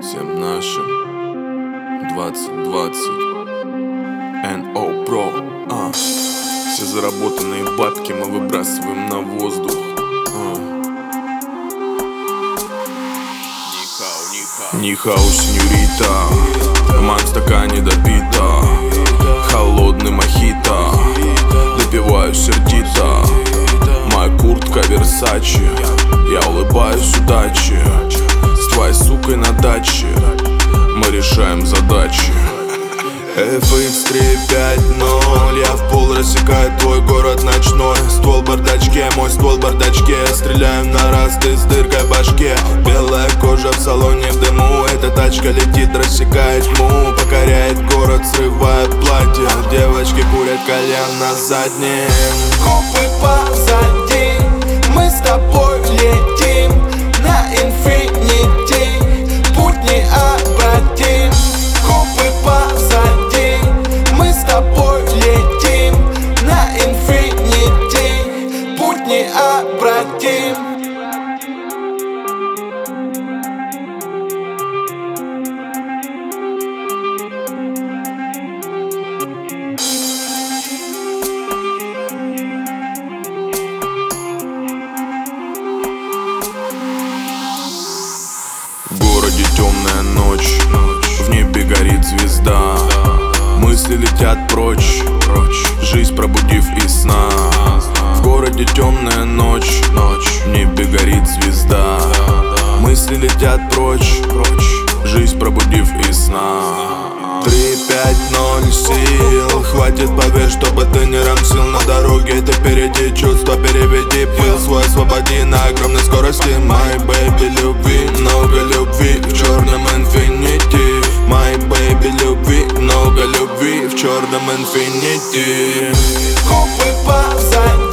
Всем нашим 2020 NO Pro. Все заработанные бабки мы выбрасываем на воздух. Нихау, сеньорита, ман в стакане допита, холодный мохито, допиваю сердито. Моя куртка Версачи, я улыбаюсь удачи. С твоей сукой на даче мы решаем задачи. FX 350, я в пол рассекаю твой город ночной. Ствол в бардачке, мой ствол в бардачке. Стреляем на раз, ты с дыркой в башке. Белая кожа в салоне в дыму. Эта тачка летит, рассекает тьму. Покоряет город, срывает платье. Девочки курят кальян на заднем. Копы позади, мы с тобой летим на инфинити. Путь необратим. Копы позади, мы с тобой летим на инфинити. Путь необратим. В городе темная ночь, в небе горит звезда. Мысли летят прочь, жизнь пробудив из сна. В городе темная ночь, в небе горит звезда. Мысли летят прочь, жизнь пробудив из сна. 3-5-0 сил, хватит, поверь, чтобы ты не рамсил на дороге. Ты впереди, чувства переведи, пыл свой освободи на огромной скорости. My baby, любви, много любви в черном инфинити. My baby, любви, много любви в черном инфинити. Копы позади.